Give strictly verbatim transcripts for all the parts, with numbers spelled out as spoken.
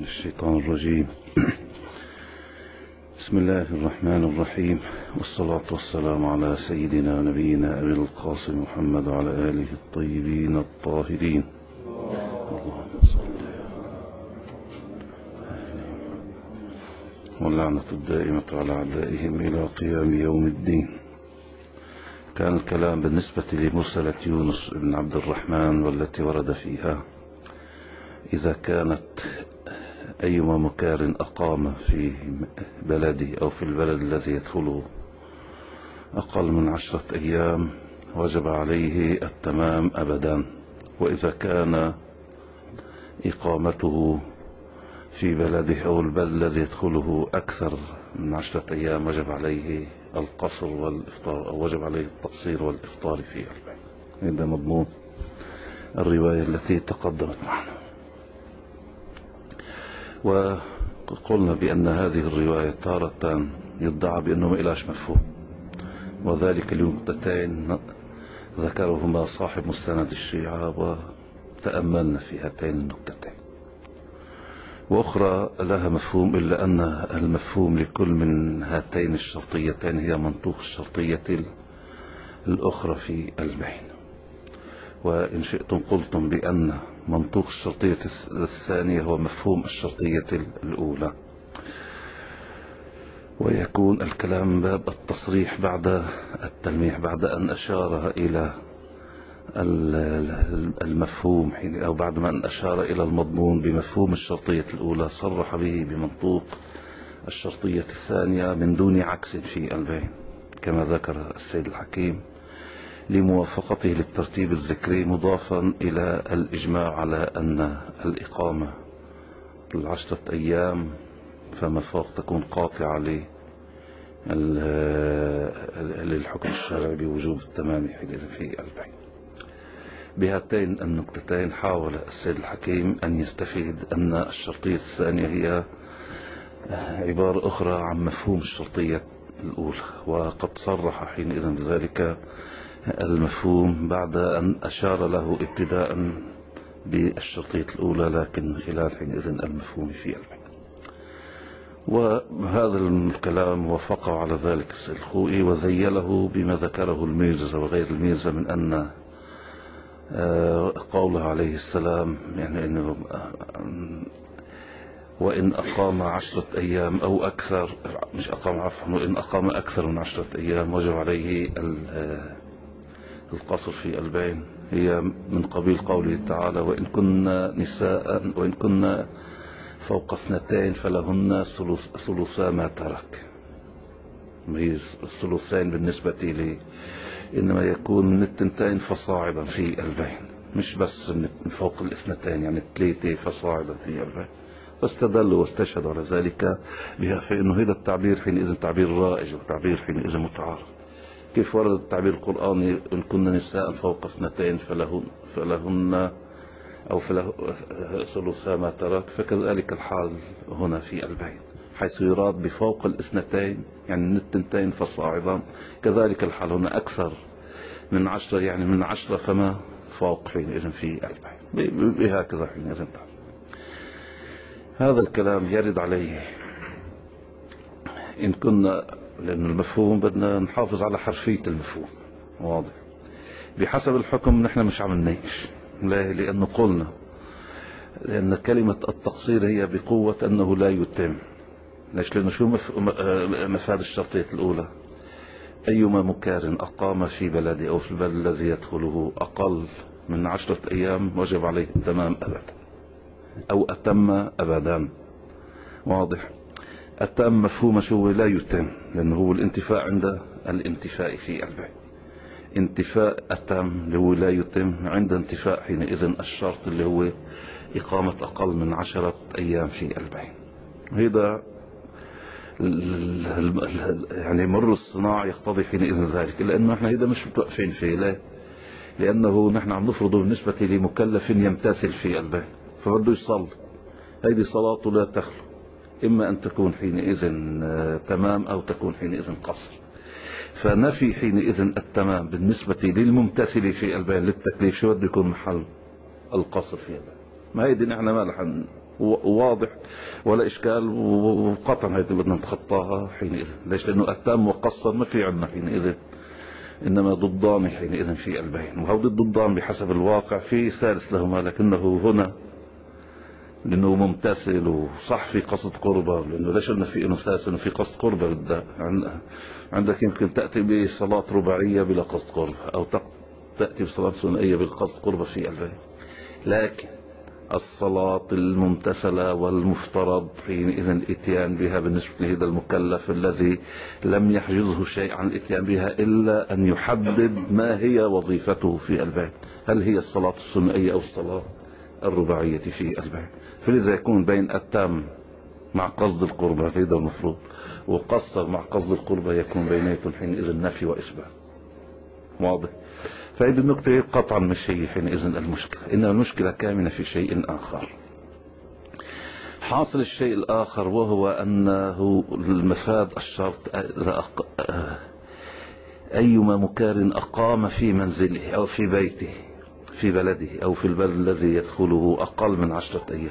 الشيطان الرجيم. بسم الله الرحمن الرحيم، والصلاة والسلام على سيدنا نبينا أبي القاسم محمد وعلى آله الطيبين الطاهرين. اللهم صل واللعنة الدائمة على أعدائهم إلى قيام يوم الدين. كان الكلام بالنسبة لمرسلة يونس بن عبد الرحمن والتي ورد فيها إذا كانت أيما مكار أقام في بلده أو في البلد الذي يدخله أقل من عشرة أيام وجب عليه التمام أبدا، وإذا كان إقامته في بلده أو البلد الذي يدخله أكثر من عشرة أيام وجب عليه القصر والإفطار، أو وجب عليه التقصير والإفطار في البيت. هذا مضمون الرواية التي تقدمت معنا. وقلنا بأن هذه الرواية تارة يدعى بأنه ما إلاش مفهوم، وذلك لنقطتين ذكرهما صاحب مستند الشيعة وتأملنا في هاتين النقطتين، وأخرى لها مفهوم، إلا أن المفهوم لكل من هاتين الشرطيتين هي منطوق الشرطية الأخرى في البين. وإن شئتم قلتم بأن منطوق الشرطية الثانية هو مفهوم الشرطية الأولى، ويكون الكلام من باب التصريح بعد التلميح، بعد أن أشار إلى المفهوم حين أو بعد ما أن أشار إلى المضمون بمفهوم الشرطية الأولى صرح به بمنطوق الشرطية الثانية من دون عكس في البين، كما ذكر السيد الحكيم لموافقته للترتيب الذكري، مضافا إلى الإجماع على أن الإقامة العشرة أيام فما فوق تكون قاطعة للحكم الشرعي بوجوب التمام في البين. بهاتين النقطتين حاول السيد الحكيم أن يستفيد أن الشرطية الثانية هي عبارة أخرى عن مفهوم الشرطية الأولى، وقد صرح حينئذ بذلك المفهوم بعد أن أشار له ابتداء بالشرطية الأولى، لكن من خلال حينئذ المفهوم في البين. وهذا الكلام وافقه على ذلك السيد الخوئي وزيله بما ذكره الميرزا وغير الميرزا من أن قوله عليه السلام يعني إنه وإن أقام عشرة أيام أو أكثر، مش أقام عفوا، وإن أقام أكثر من عشرة أيام وجب عليه القصر في البين، هي من قبيل قوله تعالى وإن كنا نساء وإن كنا فوق اثنتين فلهن ثلثا ما ترك. هي الثلثين بالنسبة لي إنما يكون من التنتين فصاعدا في البين، مش بس من فوق الاثنتين يعني ثلاثة فصاعدا في البين. فاستدلوا واستشهدوا على ذلك بها، فإنه هذا التعبير حينئذ تعبير رائج وتعبير حينئذ متعارض. كيف ورد التعبير القرآني إن كنا نساء فوق اثنتين فلهن فلهن أو فله ثلثا ما ترك، فكذلك الحال هنا في البين، حيث يراد بفوق الاثنتين يعني من التنتين فصاعدا، كذلك الحال هنا أكثر من عشرة يعني من عشرة فما فوق حينئذ في البين، بهكذا حينئذ. هذا الكلام يرد عليه إن كنا، لأن المفهوم بدنا نحافظ على حرفية المفهوم واضح. بحسب الحكم نحن مش عم نناقش، لا، لأنه قلنا لأن كلمة التقصير هي بقوة أنه لا يتم. ليش؟ لأنه شو مفاد الشرطية الأولى؟ أيما مكار أقام في بلده أو في البلد الذي يدخله أقل من عشرة أيام وجب عليه التمام أبدا أو أتم أبدا، واضح. التم مفهوم شو؟ لا يتم، لأنه هو الانتفاء عند الانتفاء في البين. انتفاء التم اللي هو لا يتم عند انتفاء حينئذ الشرط اللي هو إقامة أقل من عشرة أيام في البين. هذا يعني مر الصناعة يقتضي حينئذ ذلك، لأنه احنا هذا مش متوقفين فيه، لا، لأنه نحن عم نفرضه بالنسبة لمكلف يمتثل في البين، فبده يصلي، هذه صلاته لا تخلو إما أن تكون حينئذ تمام أو تكون حينئذ قصر. فنفي حينئذ التمام بالنسبة للممتثل في البين للتكليف شو بده يكون محل القصر في البين. ما هيدي نحن ما رح واضح ولا إشكال، وقطعا هذه بدنا نتخطاها حينئذ. ليش؟ لأنه التام وقصر ما في عندنا حينئذ، إنما ضدان حينئذ في البين، وهو الضدان بحسب الواقع في ثالث لهما، لكنه هنا لأنه ممتثل وصح في قصد قربة، لأنه ليش قلنا في إنه ثالث؟ إنه في قصد قربة. بدأ عندك يمكن تأتي بصلاة رباعية بلا قصد قربة، أو تأتي بصلاة ثنائية بالقصد قربة في البين، لكن الصلاة الممتثلة والمفترض حينئذ الاتيان بها بالنسبة لهذا المكلف الذي لم يحجزه شيء عن الاتيان بها إلا أن يحدد ما هي وظيفته في البيت، هل هي الصلاة الثنائية أو الصلاة الرباعية في البيت. فلذا يكون بين التام مع قصد القربة هذا المفروض، وقصر مع قصد القربة يكون بيناتهم حينئذ نفي وإثبات. واضح؟ فهذه النقطة قطعا مش هي حينئذ المشكلة، إنما المشكلة كامنة في شيء آخر. حاصل الشيء الآخر وهو أنه المفاد الشرط إذا أق... أيما مكار أقام في منزله أو في بيته في بلده أو في البلد الذي يدخله أقل من عشرة أيام،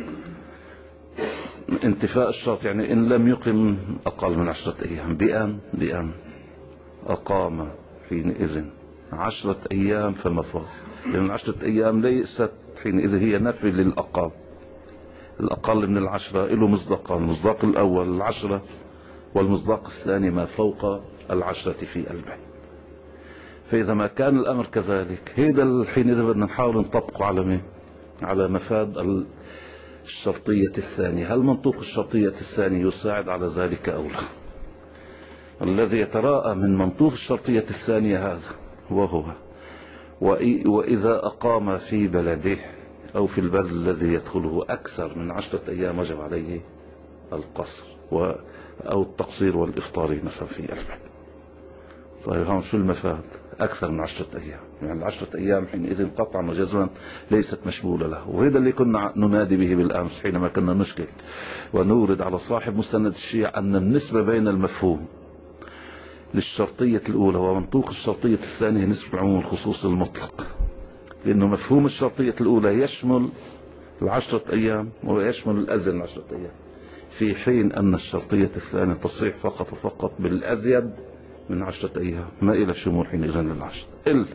انتفاء الشرط يعني إن لم يقم أقل من عشرة أيام بأن بأن أقام حينئذ عشرة أيام فما فوق، لأن عشرة أيام ليست حينئذ هي نفي للأقل. الأقل من العشرة له مصداقان، المصداق الأول العشرة، والمصداق الثاني ما فوق العشرة في البيت. فإذا ما كان الأمر كذلك، هذا حينئذ بدنا نحاول نطبقه على مين؟ على مفاد الشرطية الثانية. هل منطوق الشرطية الثانية يساعد على ذلك أو لا؟ الذي يتراءى من منطوق الشرطية الثانية هذا وهو وإذا أقام في بلده أو في البلد الذي يدخله أكثر من عشرة أيام وجب عليه القصر أو التقصير والإفطار مثلا في البلد. طيب هون شو المفاد؟ أكثر من عشرة أيام، يعني العشرة أيام حينئذ قطعا وجزما ليست مشمولة له. وهذا اللي كنا ننادي به بالأمس حينما كنا نشكل ونورد على صاحب مستند الشيعة أن النسبة بين المفهوم للشرطية الأولى ومنطوق الشرطية الثانية نسبة العموم الخصوص المطلق، لأنه مفهوم الشرطية الأولى يشمل العشرة أيام ويشمل الأزيد من عشرة أيام، في حين أن الشرطية الثانية تصريح فقط وفقط بالأزيد من عشرة أيام، ما إلى شمول حينئذ للعشرة، إلا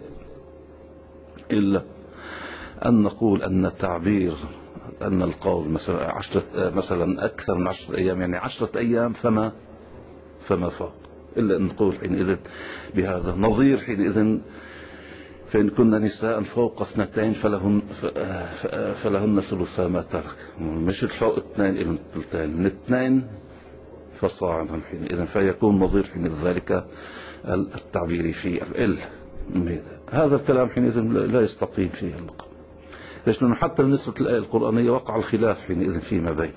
إلا أن نقول أن تعبير أن القول مثلا عشرة مثلا أكثر من عشرة أيام يعني عشرة أيام فما فما فوق، إلا أن نقول حينئذ بهذا نظير حينئذ فإن كنا نساء فوق اثنتين فلهن فلهن ثلثا ما ترك، مش الفوق اثنين إلى ثلثين، من اثنين فصاعدا حينئذ، فيكون نظير حينئذ ذلك التعبير في ال. هذا الكلام حينئذ لا يستقيم فيه المقام. ليش؟ لأنه حتى بالنسبة للآية القرآنية وقع الخلاف حينئذ فيما بين،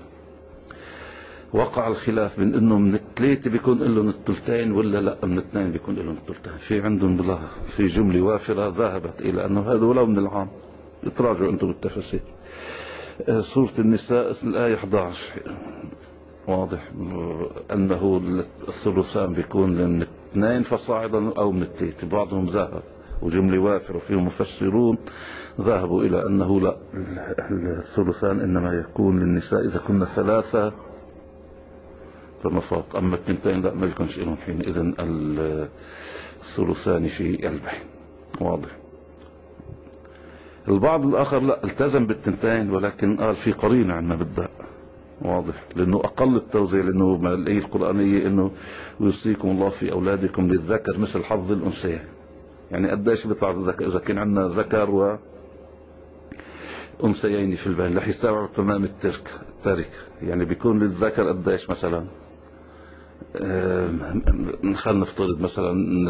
وقع الخلاف بين انه من الثلاثه بيكون لهم الثلثين ولا لا من الاثنين بيكون لهم الثلثين. في عندهم بلا في جمله وافره ذهبت الى انه هذا ولو من العام، تراجعوا انتم بالتفاسير. سوره النساء الايه أحد عشر واضح انه الثلثان بيكون من اثنين فصاعدا او من الثلاثه، بعضهم ذهب وجمله وافره وفيهم مفسرون ذهبوا الى انه لا، الثلثان انما يكون للنساء اذا كنا ثلاثه فما فوق، أما التنتين لا ما يكونش لهم حينئذ الثلثان في البين. واضح؟ البعض الآخر لا التزم بالتنتين ولكن قال في قرينة عندنا بالداء. واضح؟ لأنه أقل التوزيع، لأنه ما الآية القرآنية إنه يوصيكم الله في أولادكم للذكر مثل حظ الأنثيين، يعني قديش بيطلع الذكر إذا كان عندنا ذكر وأنثيين في البين رح يستوعب تمام الترك الترك، يعني بيكون للذكر قديش مثلا خلينا نفترض مثلا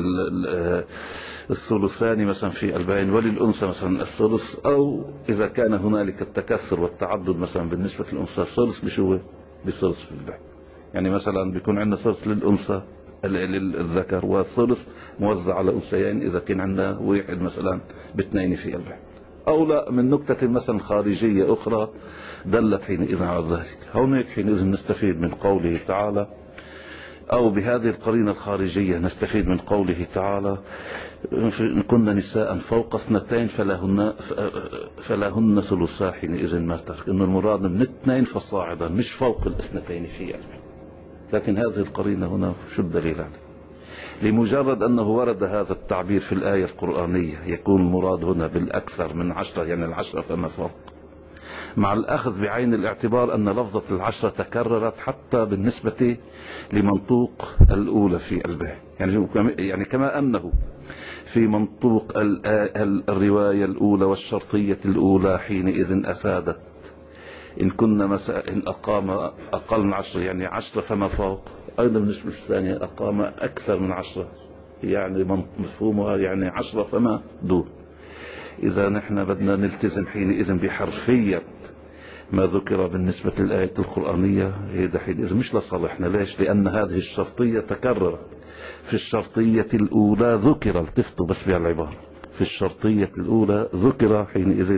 الثلثان مثلا في البين وللأنثى مثلا الثلث، أو إذا كان هنالك التكثر والتعدد مثلا بالنسبة للأنثى الثلث بشو بثلث في البين، يعني مثلا بيكون عندنا ثلث للأنثى للذكر والثلث موزع على أنثيين إذا كان عندنا واحد مثلا باثنين في البين، أو لا من نكتة مثلا خارجية أخرى دلت حينئذ على ذلك. هونيك حينئذ نستفيد من قوله تعالى أو بهذه القرينة الخارجية نستفيد من قوله تعالى إن كنا نساء فوق اثنتين فلهن, فلهن ثلثا حينئذ ما ترك، إنه المراد من اثنين فصاعدا مش فوق الاثنتين في قلبه. لكن هذه القرينة هنا شو الدليل عليه؟ لمجرد أنه ورد هذا التعبير في الآية القرآنية يكون المراد هنا بالأكثر من عشرة، يعني العشرة فما فوق، مع الأخذ بعين الاعتبار أن لفظة العشرة تكررت حتى بالنسبة لمنطوق الأولى في قلبه، يعني يعني كما أنه في منطوق الرواية الأولى والشرطية الأولى حينئذ أفادت إن كنا مثلا إن أقام أقل من عشرة يعني عشرة فما فوق، أيضا بالنسبة للثانية أقام أكثر من عشرة يعني مفهومها يعني عشرة فما دون. إذا نحن بدنا نلتزم حينئذ بحرفية ما ذكر بالنسبة للآية القرآنية، هذا حينئذ مش لصالحنا. ليش؟ لأن هذه الشرطية تكررت في الشرطية الأولى، ذكر، التفتوا بس بهالعبارة، في الشرطية الأولى ذكر حينئذ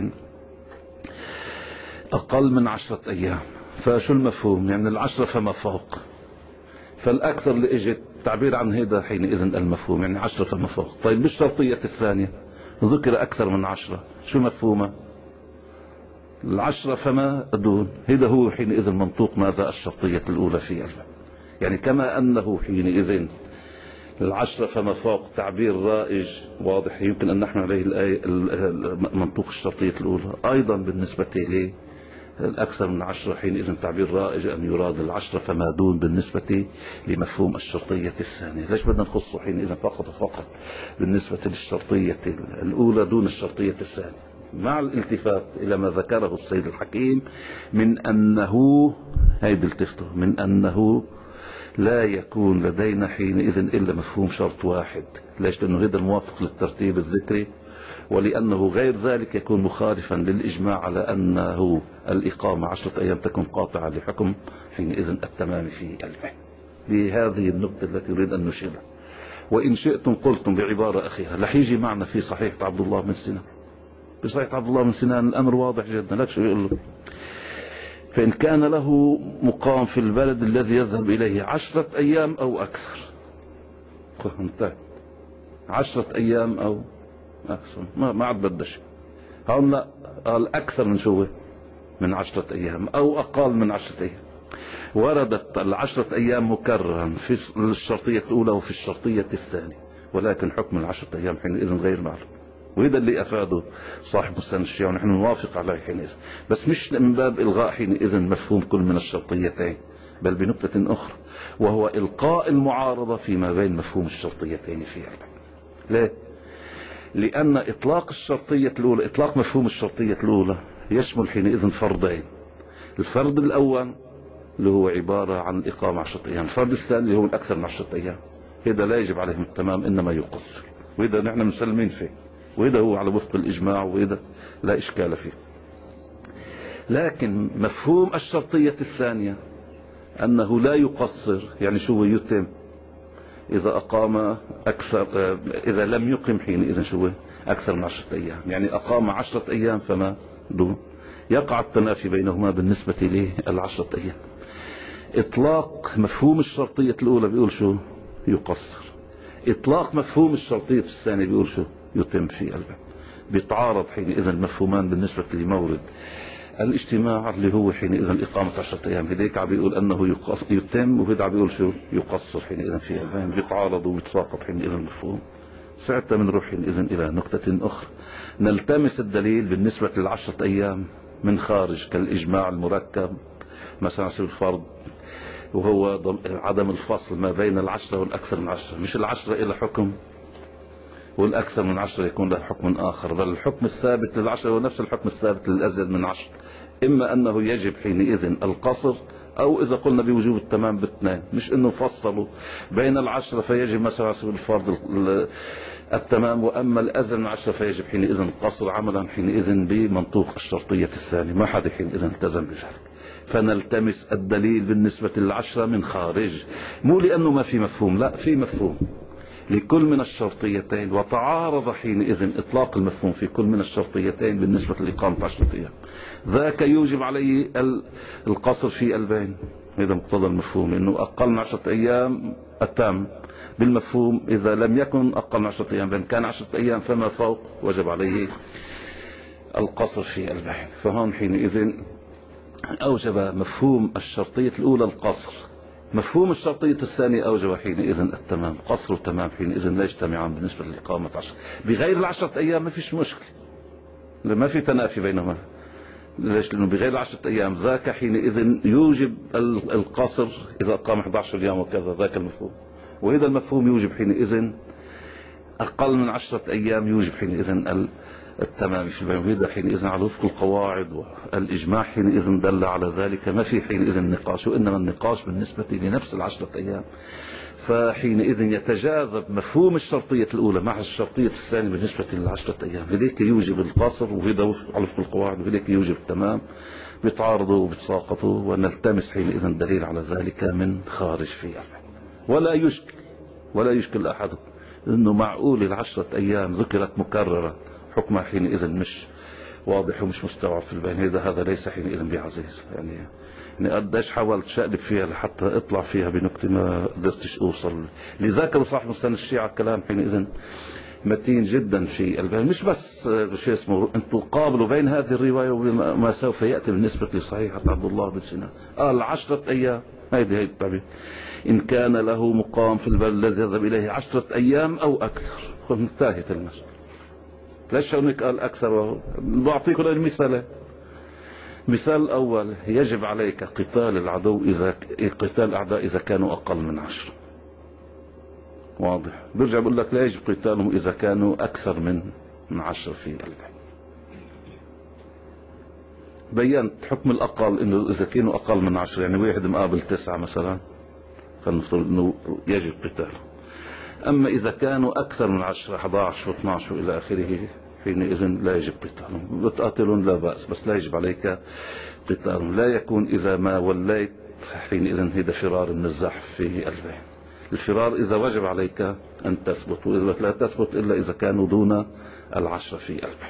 أقل من عشرة أيام. فشو المفهوم؟ يعني العشرة فما فوق، فالأكثر اللي اجت تعبير عن هذا حينئذ المفهوم يعني عشرة فما فوق. طيب بالشرطية الثانية ذكر أكثر من عشرة، شو مفهومه؟ العشرة فما دون، هذا هو حينئذ منطوق ماذا؟ الشرطية الأولى في قلبه. يعني كما أنه حينئذ العشرة فما فوق تعبير رائج واضح يمكن أن نحمل عليه الآية منطوق الشرطية الأولى، أيضا بالنسبة لي الأكثر من عشرة حينئذ تعبير رائج أن يراد العشرة فما دون بالنسبة لمفهوم الشرطية الثانية. ليش بدنا نخصه حينئذ فقط وفقط بالنسبة للشرطية الأولى دون الشرطية الثانية، مع الالتفات إلى ما ذكره السيد الحكيم من أنه هيدي التفته من أنه لا يكون لدينا حينئذ إلا مفهوم شرط واحد. ليش؟ لأنه هذا الموافق للترتيب الذكري، ولأنه غير ذلك يكون مخالفا للإجماع على أنه الإقامة عشرة أيام تكون قاطعة لحكم حينئذ التمام في قلبه. بهذه النقطة التي يريد أن نشيرها. وإن شئتم قلتم بعبارة أخيرة لحيجي معنا في صحيحة عبد الله بن سنان. بصحيحة عبد الله بن سنان الأمر واضح جدا، لك شو يقول له؟ فإن كان له مقام في البلد الذي يذهب إليه عشرة أيام أو أكثر، انتهى، عشرة أيام أو أكثر، ما ما عاد بدش. هون لا، قال أكثر من شو؟ من عشرة أيام أو أقل من عشرة أيام. وردت العشرة أيام مكررا في الشرطية الأولى وفي الشرطية الثانية، ولكن حكم العشرة أيام حينئذ غير معلوم. وهذا اللي أفاده صاحب مستند الشيعة ونحن نوافق عليه حينئذ، بس مش من باب إلغاء حينئذ مفهوم كل من الشرطيتين، بل بنقطة أخرى وهو إلقاء المعارضة فيما بين مفهوم الشرطيتين في قلبه. ليه؟ لأن إطلاق الشرطية الأولى، إطلاق مفهوم الشرطية الأولى يشمل حينئذ فرضين. الفرض الأول اللي هو عبارة عن إقامة عشرة أيام، الفرض الثاني اللي هو الأكثر من عشرة أيام، هذا لا يجب عليهم التمام إنما يقصر، وإذا نحن مسلمين فيه، وإذا هو على وفق الإجماع، وإذا لا إشكال فيه. لكن مفهوم الشرطية الثانية أنه لا يقصر، يعني شو يتم إذا أقام أكثر، إذا لم يقم حينئذ شو أكثر من عشرة أيام، يعني أقام عشرة أيام فما دون، يقع التنافي بينهما بالنسبة للعشرة أيام. إطلاق مفهوم الشرطية الأولى بيقول شو؟ يقصر. إطلاق مفهوم الشرطية الثانية بيقول شو؟ يتم في قلبه. بيتعارض حينئذ المفهومان بالنسبة لمورد الاجتماع اللي هو حينئذ إقامة عشرة أيام. هديك عم بيقول أنه يتم، وهذا عم بيقول شو؟ يقصر حينئذ في قلبه. بيتعارضوا وبيتساقط حينئذ المفهوم. ساعتها بنروح حينئذ إلى نقطة أخرى، نلتمس الدليل بالنسبة للعشرة أيام من خارج كالإجماع المركب مثلا على سبيل الفرض، وهو عدم الفصل ما بين العشرة والأكثر من عشرة. مش العشرة إلى حكم والأكثر من عشرة يكون له حكم آخر، بل الحكم الثابت للعشرة هو نفس الحكم الثابت للأزيد من عشرة. إما أنه يجب حينئذ القصر، أو إذا قلنا بوجوب التمام باثنين، مش إنه فصلوا بين العشرة فيجب مثلا على سبيل الفرض التمام، وأما الأزيد من عشرة فيجب حينئذ القصر، عملا حينئذ بمنطوق الشرطية الثانية. ما حدا حينئذ التزم بذلك. فنلتمس الدليل بالنسبة للعشرة من خارج، مو لأنه ما في مفهوم، لا في مفهوم لكل من الشرطيتين، وتعارض حينئذ إطلاق المفهوم في كل من الشرطيتين بالنسبة لإقامة عشرة أيام. ذاك يوجب عليه القصر في قلبين، هذا مقتضى المفهوم، إنه أقل من عشرة أيام أتم بالمفهوم. إذا لم يكن أقل من عشرة أيام، بل كان عشرة أيام فما فوق، وجب عليه القصر في البيع. فهون حينئذ أوجب مفهوم الشرطية الأولى القصر، مفهوم الشرطية الثانية أوجب حينئذ التمام. قصر وتمام حينئذ لا يجتمعان بالنسبة لإقامة عشر. بغير العشرة أيام ما فيش مشكلة، ما في تنافي بينهما. ليش؟ لأنه بغير العشرة أيام ذاك حينئذ يوجب القصر إذا أقام أحد عشر يوم وكذا، ذاك المفهوم. وهذا المفهوم يوجب حينئذ أقل من عشرة أيام، يوجب حينئذ التمام في البيع. وهذا حينئذ على وفق القواعد والإجماع حينئذ دل على ذلك، ما في حينئذ النقاش، وإنما النقاش بالنسبة لنفس العشرة أيام. فحينئذ يتجاذب مفهوم الشرطية الأولى مع الشرطية الثانية بالنسبة للعشرة أيام، لذلك يوجب القصر، وهذا على وفق القواعد، وذلك يوجب التمام. بيتعارضوا وبيتساقطوا، ونلتمس حينئذ دليل على ذلك من خارج في البيع. ولا يشكل ولا يشكل أحد أنه معقول العشرة أيام ذكرت مكررة، حكمها حينئذ مش واضح ومش مستوعب في البيان. هذا هذا ليس حينئذ بعزيز. يعني يعني قديش حاولت شقلب فيها لحتى اطلع فيها بنكتة ما قدرتش اوصل. لذاك صاحب مستند الشيعة كلام حينئذ متين جدا في البيان. مش بس شيء اسمه انتم قابلوا بين هذه الرواية وما سوف يأتي بالنسبة لصحيحة عبد الله بن سنان. قال عشرة أيام، هيدي هيدي التعبير، إن كان له مقام في البلد الذي يذهب إليه عشرة أيام أو أكثر. انتهت المسألة. ليش هونيك قال أكثر؟ بعطيكم المثال. مثال الأول، يجب عليك قتال العدو إذا قتال الأعداء إذا كانوا أقل من عشر. واضح. برجع بقول لك لا يجب قتالهم إذا كانوا أكثر من من عشر في البيع. بينت حكم الأقل إنه إذا كانوا أقل من عشر، يعني واحد مقابل تسعة مثلا، خلينا نفترض إنه يجب قتاله. أما إذا كانوا أكثر من عشرة، أحد عشر واثني عشر وإلى آخره، حينئذ لا يجب قتالهم. بتقاتلون لا بأس، بس لا يجب عليك قتالهم. لا يكون إذا ما وليت، حينئذ هذا فرار من الزحف في البيع. الفرار إذا وجب عليك أن تثبت، وإذا لا تثبت إلا إذا كانوا دون العشرة في البيع.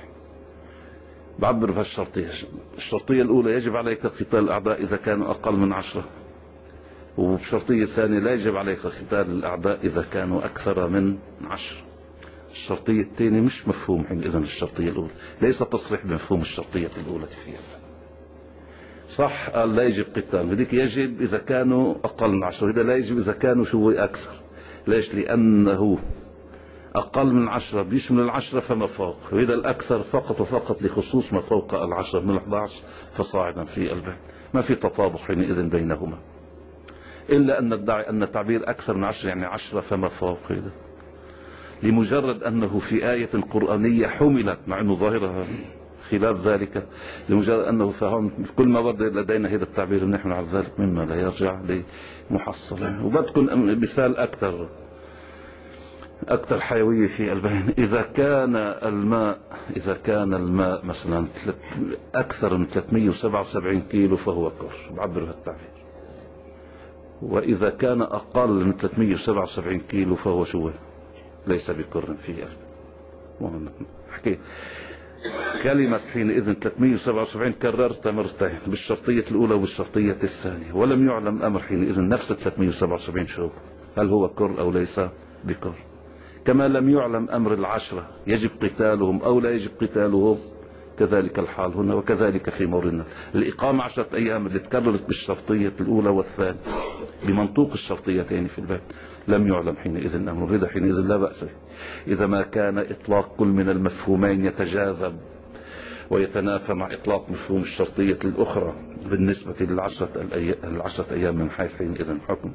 بعبر بهالشرطية. الشرطية الأولى يجب عليك قتال الأعداء إذا كانوا أقل من عشرة، وبشرطية ثانية لا يجب عليك قتال الأعداء إذا كانوا أكثر من عشر. الشرطية الثانية مش مفهوم حينئذ الشرطية الأولى، ليس تصريح بمفهوم الشرطية الأولى فيها. صح قال لا يجب قتال، هذيك يجب إذا كانوا أقل من عشرة، هذا لا يجب إذا كانوا شو أكثر. ليش؟ لأنه أقل من عشرة بيشمل العشرة فما فوق، وإذا الأكثر فقط وفقط لخصوص ما فوق العشرة من أحد عشر فصاعدا في البيع. ما في تطابق حينئذ بينهما، إلا أن ندعي أن تعبير أكثر من عشرة يعني عشرة فما فوق، هذا لمجرد أنه في آية قرآنية حملت، مع أنه ظاهرها خلاف ذلك، لمجرد أنه فهم كل ما ورد لدينا هذا التعبير نحن على ذلك مما لا يرجع لمحصلة. وبدكم مثال أكثر أكثر حيوية في البيان. إذا كان الماء إذا كان الماء مثلا أكثر من ثلاثمئة وسبعة وسبعين كيلو فهو كفر، بعبر بهالتعبير. وإذا كان أقل من ثلاثمئة وسبعة وسبعين كيلو فهو شو؟ ليس بكر في البيان. حكي كلمة حينئذ ثلاثمئة وسبعة وسبعين كررتها مرتين بالشرطية الأولى وبالشرطية الثانية، ولم يعلم أمر حينئذ نفس ثلاثمئة وسبعة وسبعين شو، هل هو كر أو ليس بكر. كما لم يعلم أمر العشرة يجب قتالهم أو لا يجب قتالهم، كذلك الحال هنا، وكذلك في موردنا. الإقامة عشرة أيام اللي تكررت بالشرطية الأولى والثانية بمنطوق الشرطيتين في الباب لم يعلم حينئذ أمر، هذا حينئذ لا بأس إذا ما كان إطلاق كل من المفهومين يتجاذب ويتنافى مع إطلاق مفهوم الشرطية الأخرى بالنسبة للعشرة العشرة أيام من حيث حينئذ الحكم.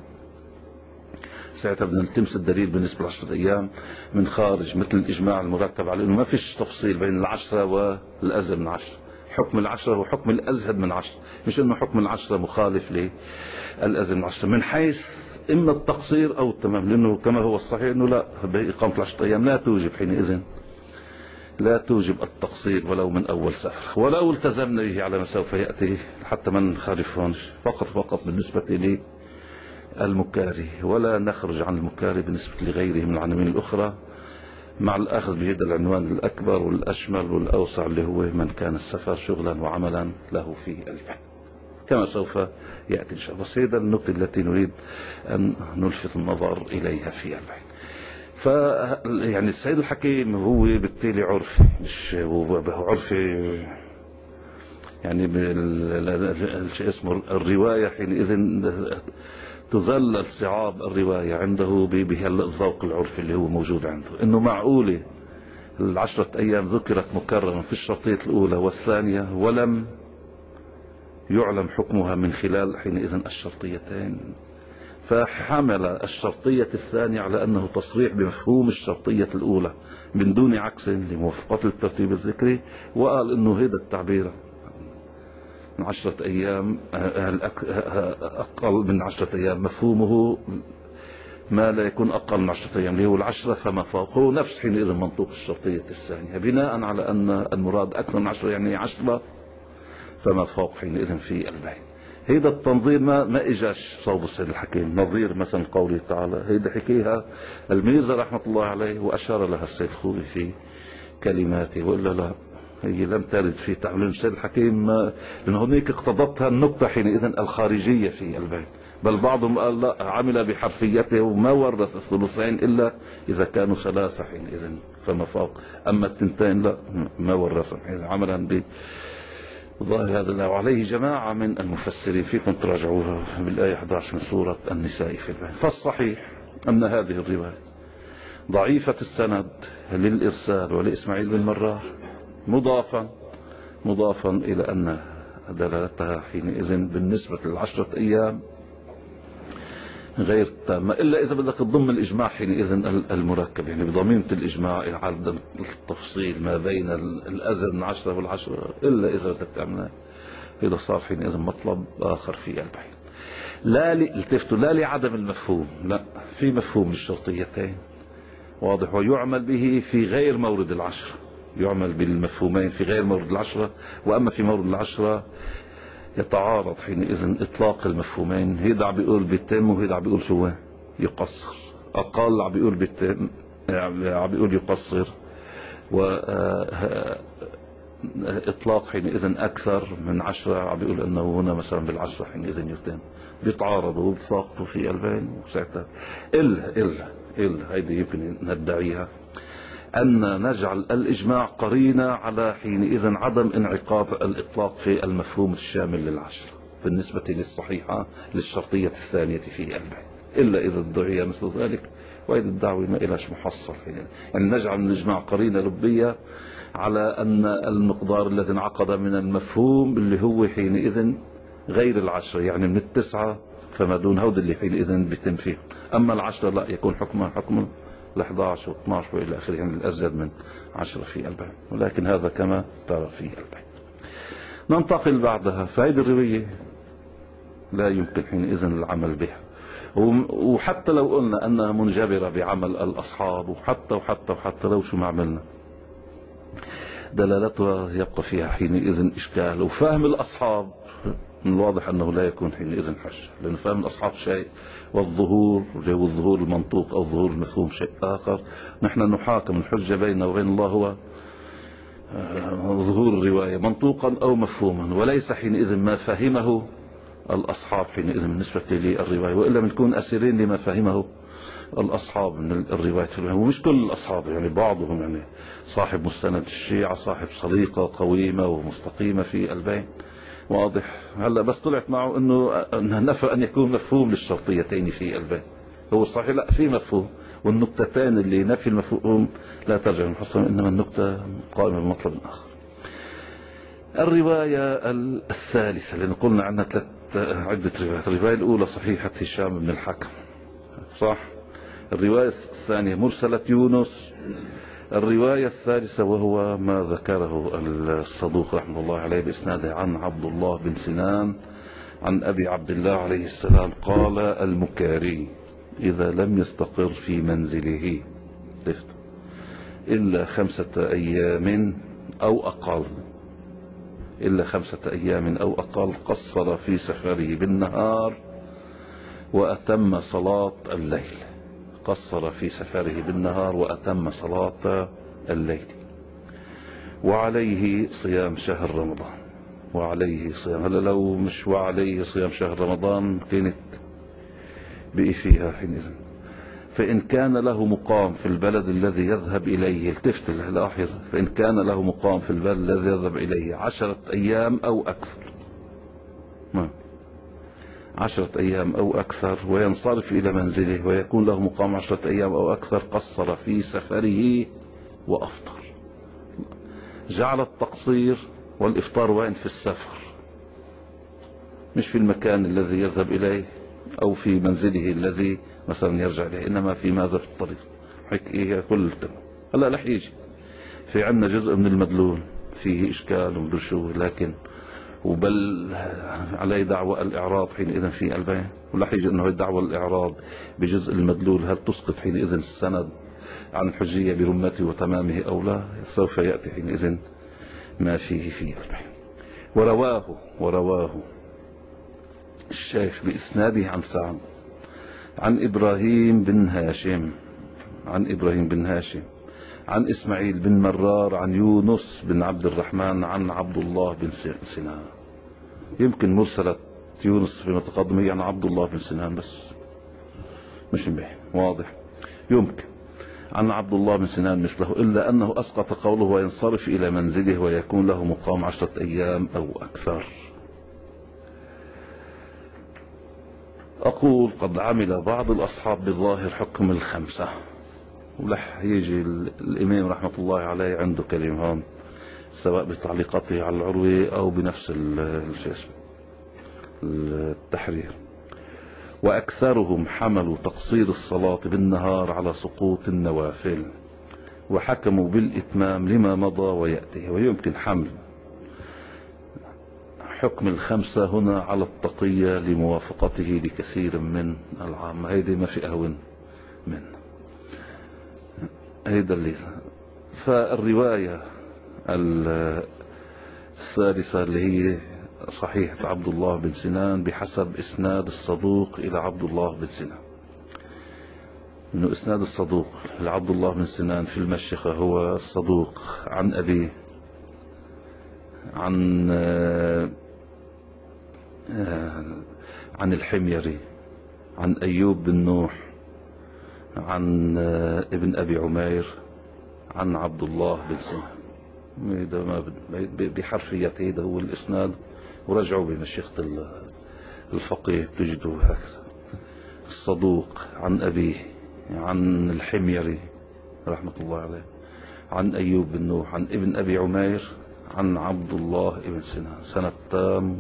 ساعتها بدنا نلتمس الدليل بالنسبة لعشرة أيام من خارج، مثل الإجماع المركب على أنه ما فيش تفصيل بين العشرة والأزهد من عشرة. حكم العشرة هو حكم الأزهد من عشرة، مش أنه حكم العشرة مخالف للأزهد من عشرة من حيث إما التقصير أو التمام. لأنه كما هو الصحيح أنه لا، بإقامة العشرة أيام لا توجب حينئذ لا توجب التقصير ولو من أول سفر، ولو التزمنا به على ما سوف يأتي حتى ما نخالفهمش، فقط فقط بالنسبة لي المكاره، ولا نخرج عن المكاره بالنسبة لغيره من العناوين الأخرى، مع الأخذ بهذا العنوان الأكبر والأشمل والأوسع اللي هو من كان السفر شغلا وعملا له في البيت. كما سوف يأتي إن شاء الله. بس هذا النقطة التي نريد أن نلفت النظر إليها في البحث. ف يعني السيد الحكيم هو بالتالي عرفي، مش هو عرفي يعني شيء اسمه الرواية حينئذ تظل صعاب الرواية عنده بهالذوق العرفي اللي هو موجود عنده، انه معقولة العشرة ايام ذكرت مكررا في الشرطية الاولى والثانية ولم يعلم حكمها من خلال حينئذ الشرطيتين، فحمل الشرطية الثانية على انه تصريح بمفهوم الشرطية الاولى من دون عكس لموافقة الترتيب الذكري، وقال انه هذا التعبير من عشرة أيام أقل من عشرة أيام مفهومه ما لا يكون أقل من عشرة أيام اللي هو العشرة فما فوق، هو نفس حينئذ منطوق الشرطية الثانية بناء على أن المراد أكثر من عشرة يعني عشرة فما فوق حينئذ في البين. هيدا التنظير ما ما اجاش صوب السيد الحكيم، نظير مثلا قوله تعالى هيدا حكيها الميزة رحمة الله عليه وأشار لها السيد الخوئي في كلماته، وإلا لا هي لم ترد في تعليم السيد الحكيم، لأن هناك اقتضتها النقطة حينئذ الخارجية في البين، بل بعضهم قال لا عمل بحرفيته وما ورث الثلثين إلا إذا كانوا ثلاثة حينئذ فما فوق، أما التنتين لا ما ورثهم عملا بظاهر هذا الله. وعليه جماعة من المفسرين فيكم تراجعوها بالآية أحد عشر من سورة النساء في البين. فالصحيح أن هذه الرواية ضعيفة السند للإرسال ولإسماعيل بن مراح، مضافا مضافا إلى أن دلالتها حينئذ بالنسبة للعشرة أيام غير تامة، إلا إذا بدك تضم الإجماع حينئذ المركب، يعني بضميمة الإجماع عدم التفصيل ما بين الأزل من عشرة والعشرة، إلا إذا بدك تعملها إذا صار حينئذ مطلب آخر في البحث. لا التفتوا لا لعدم المفهوم، لا في مفهوم للشرطيتين واضح ويعمل به في غير مورد العشرة، يعمل بالمفهومين في غير مورد العشرة، وأما في مورد العشرة يتعارض حينئذ إطلاق المفهومين، هيدا عم بيقول بيتم وهيدا عم بيقول شو يقصر، أقل عم بيقول بيتم عم بيقول يقصر، وإطلاق حينئذ أكثر من عشرة عم بيقول أنه هنا مثلا بالعشرة حينئذ يتم، بيتعارضوا وبيتساقطوا في البين وساعتها إلا إلا إلا هيدي يمكن ندعيها أن نجعل الإجماع قرينة على حينئذ عدم انعقاد الإطلاق في المفهوم الشامل للعشرة بالنسبة للصحيحة للشرطية الثانية في البين، إلا إذا ادعي مثل ذلك، وإذا الدعوة ما إلاش محصل حينئذ، يعني نجعل الإجماع قرينة لبية على أن المقدار الذي انعقد من المفهوم اللي هو حينئذ غير العشرة، يعني من التسعة فما دون هود اللي حينئذ بيتم فيه، أما العشرة لا يكون حكمها حكم ال11 و12 والى اخره، يعني الازيد من عشرة في البين، ولكن هذا كما ترى في البين. ننتقل بعدها، فهذه الروايه لا يمكن حينئذ العمل بها، وحتى لو قلنا انها منجبره بعمل الاصحاب، وحتى وحتى وحتى لو شو ما عملنا دلالتها يبقى فيها حينئذ اشكال، وفهم الاصحاب من الواضح أنه لا يكون حينئذ حجة، لأن فهم الأصحاب شيء والظهور اللي هو الظهور المنطوق أو الظهور المفهوم شيء آخر. نحن نحاكم الحجة بيننا وبين الله هو ظهور الرواية منطوقا أو مفهوما، وليس حينئذ ما فهمه الأصحاب حينئذ بالنسبة للرواية، وإلا بنكون أسيرين لما فهمه الأصحاب من الرواية، ومش كل الأصحاب، يعني بعضهم، يعني صاحب مستند الشيعة صاحب سليقة قويمة ومستقيمة في البين واضح. هلا بس طلعت معه انه نفى ان يكون مفهوم للشرطيتين في البين، هو الصحيح لا في مفهوم، والنقطتين اللي نفي المفهوم لا ترجع المحصلة، انما النقطة قائمة بمطلب اخر. الرواية الثالثة اللي قلنا عنها ثلاث عدة روايات، الرواية الاولى صحيحة هشام بن الحكم صح، الرواية الثانية مرسلة يونس، الرواية الثالثة وهو ما ذكره الصدوق رحمه الله عليه بإسناده عن عبد الله بن سنان عن أبي عبد الله عليه السلام قال المكاري إذا لم يستقر في منزله إلا خمسة أيام أو أقل إلا خمسة أيام أو أقل قصر في سفره بالنهار وأتم صلاة الليل، قصر في سفره بالنهار وأتم صلاة الليل، وعليه صيام شهر رمضان. وعليه صيام. هلا لو مش وعليه صيام شهر رمضان كانت بقي فيها حينئذ. فإن كان له مقام في البلد الذي يذهب إليه، التفت لاحظ، فإن كان له مقام في البلد الذي يذهب إليه عشرة أيام أو أكثر، ما عشرة أيام أو أكثر، وينصرف إلى منزله ويكون له مقام عشرة أيام أو أكثر، قصر في سفره وأفطر. جعل التقصير والإفطار وين؟ في السفر، مش في المكان الذي يذهب إليه أو في منزله الذي مثلا يرجع إليه، إنما في ماذا؟ في الطريق. هيك إيه كل تمام. هلا رح يجي في عندنا جزء من المدلول فيه إشكال ومدري شو، لكن وبل عليه دعوة الإعراض حينئذ في البيان، ورح يجي إنه الدعوة الإعراض بجزء المدلول هل تسقط حينئذ السند عن الحجية برمته وتمامه أو لا؟ سوف يأتي حينئذ ما فيه في البيان. ورواه ورواه الشيخ بإسناده عن سعد عن إبراهيم بن هاشم عن إبراهيم بن هاشم عن إسماعيل بن مرار عن يونس بن عبد الرحمن عن عبد الله بن سنان. يمكن مرسلة يونس فيما تقدم هي عن عبد الله بن سنان بس، مش به واضح. يمكن عن عبد الله بن سنان مثله، إلا أنه أسقط قوله وينصرف إلى منزله ويكون له مقام عشرة أيام أو أكثر. أقول قد عمل بعض الأصحاب بظاهر حكم الخمسة، ولح يجي الإمام رحمة الله عليه عنده كلمة هون، سواء بتعليقاته على العروي أو بنفس التحرير. وأكثرهم حملوا تقصير الصلاة بالنهار على سقوط النوافل، وحكموا بالإتمام لما مضى ويأتي. ويمكن حمل حكم الخمسة هنا على التقية لموافقته لكثير من العامة، هيدي ما في أهون منه، هيدا اللي. فالرواية الثالثة اللي هي صحيحة عبد الله بن سنان بحسب إسناد الصدوق إلى عبد الله بن سنان، إنه إسناد الصدوق لعبد الله بن سنان في المشيخة هو الصدوق عن أبيه عن عن الحميري عن أيوب بن نوح عن ابن أبي عمير عن عبد الله بن سنان. بحرفيته هذا هو الإسناد، ورجعوا بمشيخة الفقيه تجدوا هكذا. الصدوق عن أبيه عن الحميري رحمة الله عليه عن أيوب بن نوح عن ابن أبي عمير عن عبد الله بن سنان، سنة تام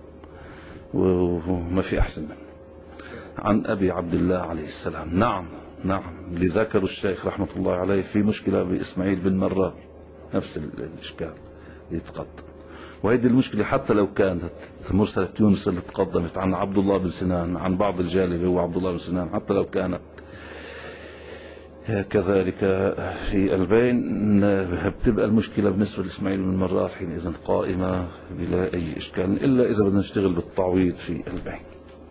وما في أحسن منه، عن أبي عبد الله عليه السلام. نعم نعم لذكر الشيخ رحمة الله عليه في مشكلة بإسماعيل بن مرار، نفس الإشكال يتقدم. وهذه المشكلة حتى لو كانت مرسلة يونس اللي تقدمت عن عبد الله بن سنان عن بعض الجالي اللي هو عبد الله بن سنان، حتى لو كانت كذلك في البين، بتبقى المشكلة بالنسبة لإسماعيل بن مرار حينئذ قائمة بلا أي إشكال، إلا إذا بدنا نشتغل بالتعويض في البين.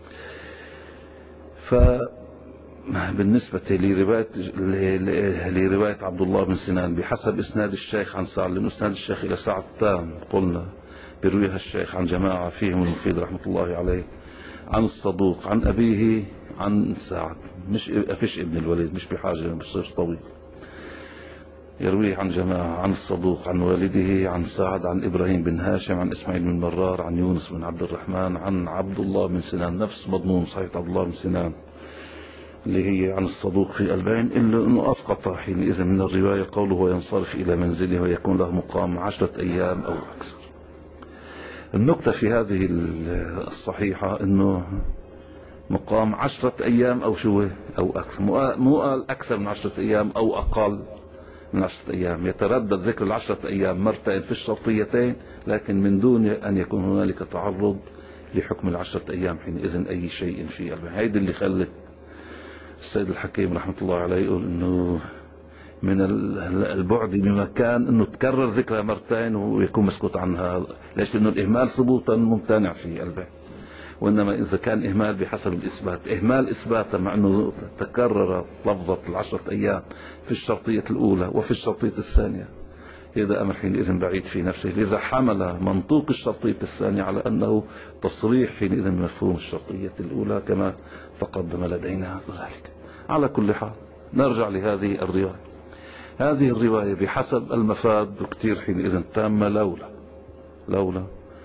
فبالنسبة لرواية لرواية عبد الله بن سنان بحسب إسناد الشيخ عن سعد، لأن إسناد الشيخ إلى سعد تام قلنا برويها الشيخ عن جماعة فيهم المفيد رحمة الله عليه عن الصدوق عن أبيه عن سعد، مش أفش ابن الوليد، مش بحاجة بصير طويل، يرويه عن جماعة عن الصدوق عن والده عن سعد عن إبراهيم بن هاشم عن إسماعيل بن مرار عن يونس بن عبد الرحمن عن عبد الله بن سنان، نفس مضمون صحيح عبد الله بن سنان اللي هي عن الصدوق في البين، إلا أنه أسقط حينئذ من الرواية قوله وينصرف إلى منزله ويكون له مقام عشرة أيام أو أكثر. النقطة في هذه الصحيحة أنه مقام عشرة أيام أو شو أو أكثر، مو قال أكثر من عشرة أيام أو أقل من عشرة أيام، يتردد ذكر العشرة أيام مرتين في الشرطيتين، لكن من دون أن يكون هنالك تعرض لحكم العشرة أيام حينئذ أي شيء في البين. هيدا اللي خلت السيد الحكيم رحمة الله عليه يقول إنه من البعد بمكان إنه تكرر ذكرها مرتين ويكون مسكوت عنها. ليش؟ لأنه الإهمال ثبوتا ممتنع في البين، وإنما إذا كان إهمال بحسب الإثبات، إهمال إثباتا مع أنه تكررت لفظة العشرة أيام في الشرطية الأولى وفي الشرطية الثانية، هذا أمر حينئذ بعيد في نفسه، لذا حمل منطوق الشرطية الثانية على أنه تصريح حينئذ بمفهوم الشرطية الأولى كما تقدم لدينا ذلك. على كل حال نرجع لهذه الرواية. هذه الرواية بحسب المفاد كتير حينئذ تامة، لولا لولا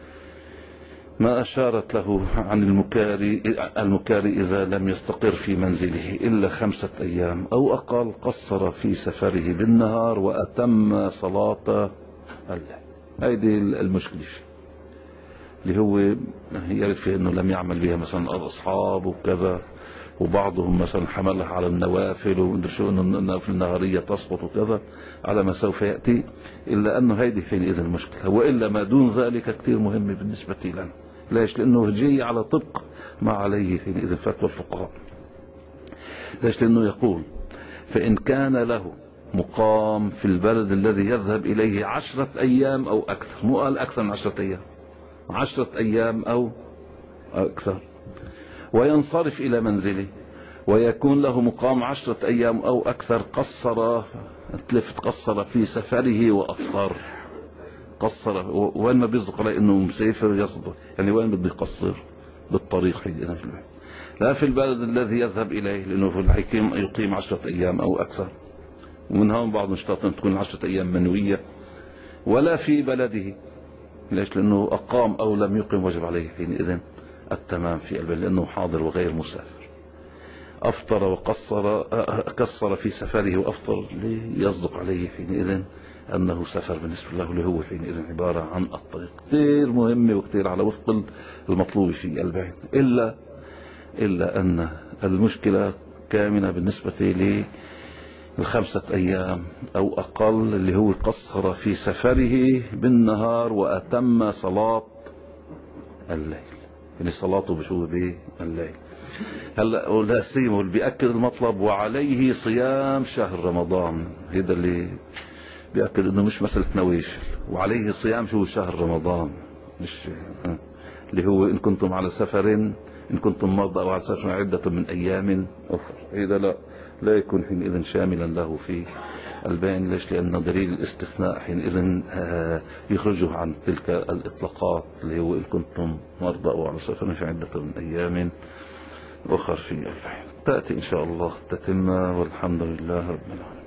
ما أشارت له عن المكاري المكاري إذا لم يستقر في منزله إلا خمسة أيام أو أقل قصر في سفره بالنهار وأتم صلاة الليل. هذه المشكلة اللي هو يرد فيه أنه لم يعمل بها مثلا الأصحاب وكذا، وبعضهم مثلا حملها على النوافل ومدري شو أنه النوافل النهارية تسقط وكذا على ما سوف يأتي، إلا أنه هذه حينئذ المشكلة. وإلا ما دون ذلك كثير مهم بالنسبة لنا. ليش؟ لأنه جاي على طبق ما عليه حينئذ فتوى الفقهاء. ليش؟ لأنه يقول فإن كان له مقام في البلد الذي يذهب إليه عشرة أيام أو أكثر، مو قال أكثر من عشرة أيام، عشرة أيام أو أكثر، وينصرف إلى منزله ويكون له مقام عشرة أيام أو أكثر، قصر تلفت قصر في سفره وأفطر. قصر وين ما بيصدق عليه انه مسافر يصدق، يعني وين بده يقصر؟ بالطريق حينئذ، لا في البلد الذي يذهب اليه، لانه في الحكيم يقيم عشرة ايام او اكثر، ومن هون بعض نشاط ان تكون عشرة ايام منويه، ولا في بلده. ليش؟ لانه اقام او لم يقم وجب عليه حينئذ التمام في البلد، لانه حاضر وغير مسافر. افطر وقصر، قصر في سفره وافطر، ليصدق عليه حينئذ أنه سفر بالنسبة له، اللي هو حينئذ عبارة عن الطريق. كثير مهمة وكثير على وفق المطلوب في البعث. إلا إلا أن المشكلة كامنة بالنسبة للخمسة أيام أو أقل، اللي هو قصر في سفره بالنهار وأتم صلاة الليل، يعني صلاته بشو بالليل. هلا ولا سيمه اللي بيأكد المطلب وعليه صيام شهر رمضان، هذا اللي بيأكد انه مش مسألة نوافل، وعليه صيام شو شهر رمضان، مش اللي هو ان كنتم على سفر، ان كنتم مرضى او على سفر عدة من ايام اخرى. هذا لا لا يكون حينئذ شاملا له في البين. ليش؟ لان دليل الاستثناء حينئذ يخرجه عن تلك الاطلاقات، اللي هو ان كنتم مرضى او على سفر في عدة من ايام اخر في البين. تأتي ان شاء الله تتم، والحمد لله رب العالمين.